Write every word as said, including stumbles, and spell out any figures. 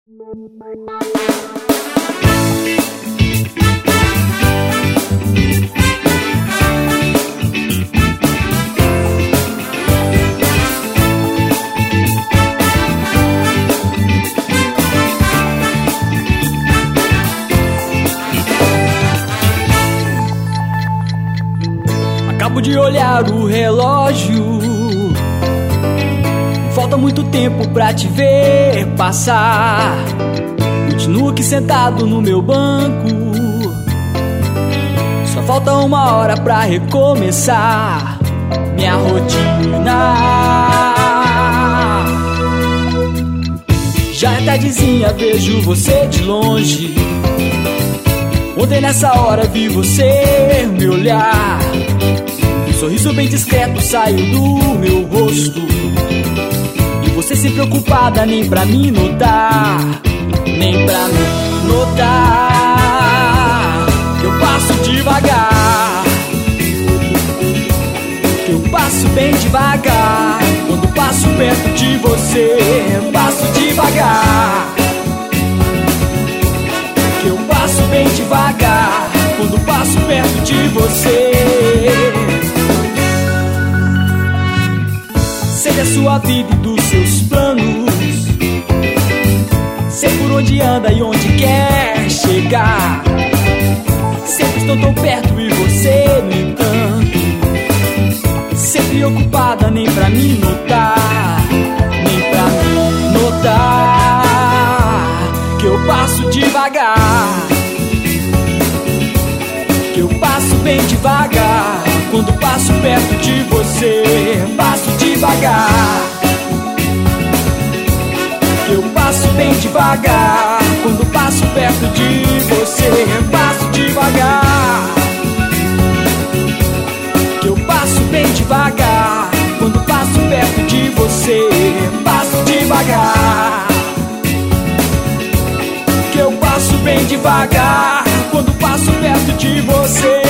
Acabo de olhar o relógio, falta muito tempo pra te ver passar. Continuo aqui sentado no meu banco, só falta uma hora pra recomeçar minha rotina. Já é tardezinha, vejo você de longe. Ontem nessa hora vi você me olhar. Um sorriso bem discreto saiu do meu rosto, e você sem preocupada nem pra me notar, nem pra me notar. Que eu passo devagar, que eu passo bem devagar. Quando passo perto de você, passo devagar. Que eu passo bem devagar quando passo perto de você. Sei da sua vida e dos seus planos, sei por onde anda e onde quer chegar. Sempre estou tão perto e você, no entanto, sempre ocupada, nem pra me notar, nem pra me notar. Que eu passo devagar, que eu passo bem devagar. Quando passo perto de você, passo devagar. Que eu passo bem devagar. Quando passo perto de você, passo devagar. Que eu passo bem devagar. Quando passo perto de você, passo devagar. Que eu passo bem devagar quando passo perto de você.